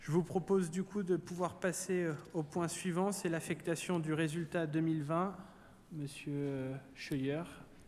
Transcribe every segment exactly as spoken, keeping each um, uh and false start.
Je vous propose du coup de pouvoir passer au point suivant, c'est l'affectation du résultat deux mille vingt. Monsieur Scheuer.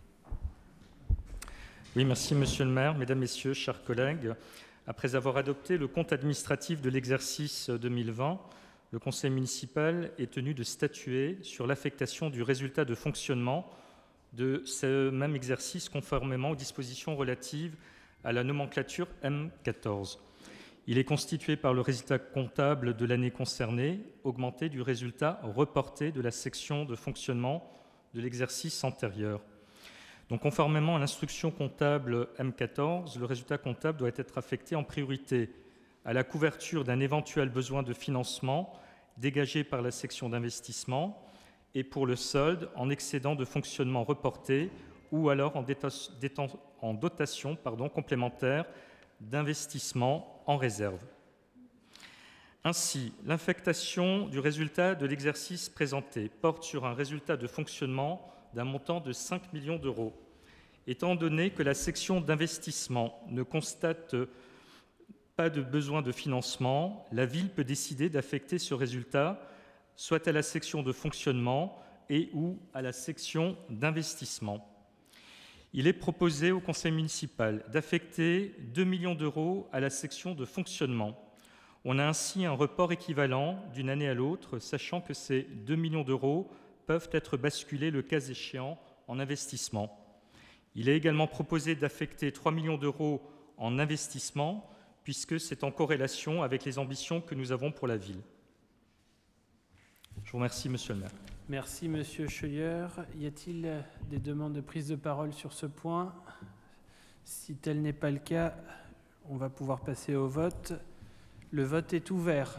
Oui, merci Monsieur le maire, mesdames, messieurs, chers collègues. Après avoir adopté le compte administratif de l'exercice deux mille vingt, le conseil municipal est tenu de statuer sur l'affectation du résultat de fonctionnement de ce même exercice conformément aux dispositions relatives à la nomenclature M quatorze. Il est constitué par le résultat comptable de l'année concernée, augmenté du résultat reporté de la section de fonctionnement de l'exercice antérieur. Donc, conformément à l'instruction comptable M quatorze, le résultat comptable doit être affecté en priorité à la couverture d'un éventuel besoin de financement dégagé par la section d'investissement et pour le solde en excédent de fonctionnement reporté ou alors en, en dotation pardon, complémentaire d'investissement en réserve. Ainsi, l'affectation du résultat de l'exercice présenté porte sur un résultat de fonctionnement d'un montant de cinq millions d'euros. Étant donné que la section d'investissement ne constate pas de besoin de financement, la ville peut décider d'affecter ce résultat soit à la section de fonctionnement et ou à la section d'investissement. Il est proposé au conseil municipal d'affecter deux millions d'euros à la section de fonctionnement. On a ainsi un report équivalent d'une année à l'autre, sachant que ces deux millions d'euros peuvent être basculés le cas échéant en investissement. Il est également proposé d'affecter trois millions d'euros en investissement, puisque c'est en corrélation avec les ambitions que nous avons pour la ville. Je vous remercie, Monsieur le maire. Merci, Monsieur Scheuer. Y a-t-il des demandes de prise de parole sur ce point? Si tel n'est pas le cas, on va pouvoir passer au vote. Le vote est ouvert.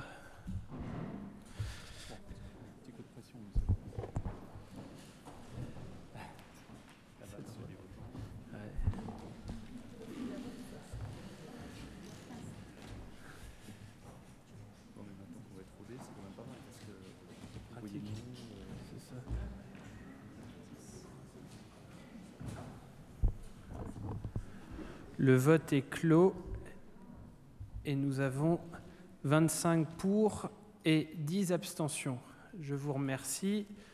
Le vote est clos et nous avons vingt-cinq pour et dix abstentions. Je vous remercie.